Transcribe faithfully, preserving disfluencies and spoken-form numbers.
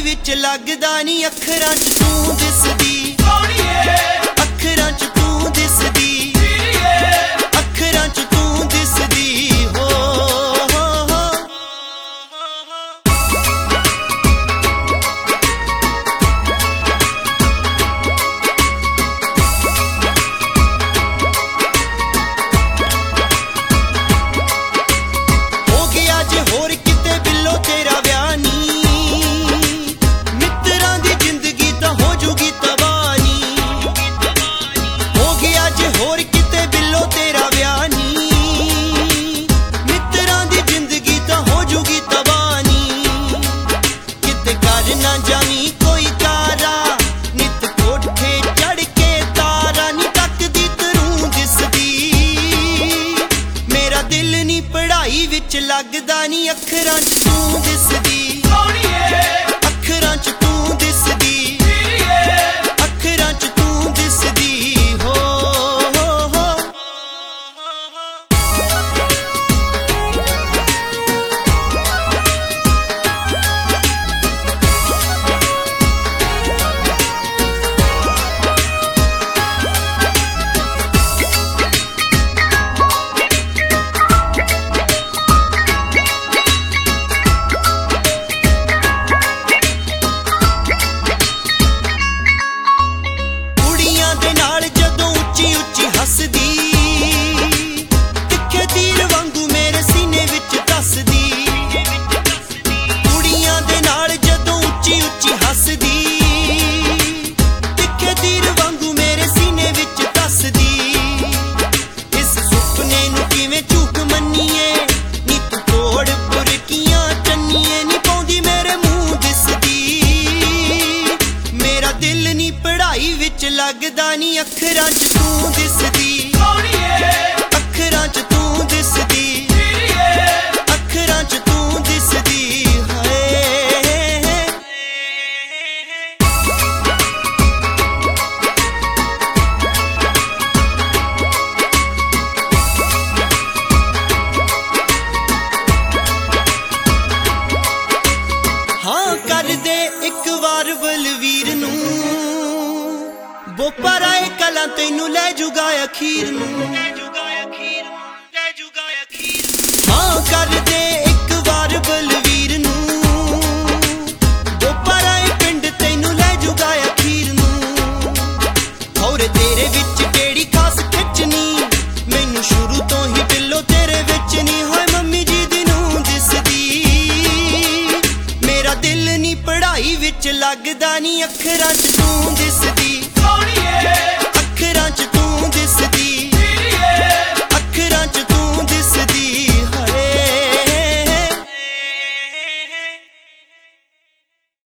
विच लगदा नी अखरां च तू दिसदी अखरां च तू दिसदी अखरां च तू दिसदी हो लगदा नी अखरां च तू दिसदी अखरां च तू दिसदी अखरां च तू दिसदी हो लगदा नी अखरां च तू दिसदी अखरां च तू दिसदी अखरां च तू दिसदी हाँ कर दे एक बार बलवीर नू बोपर आए कला तेनू लै जुगा अखीर नू हाँ कर दे एक बार बलवीर नू बोपर आए पिंड तेनू लै जुगा अखीर नू और तेरे विच केड़ी खास खिचनी मैनू शुरू तो ही दिलों तेरे विच नी होए मम्मी जी दी नू दिसदी मेरा दिल नी पढ़ाई विच लगदा नी अखरां च तू दिसदी अखरां च तू दिसदी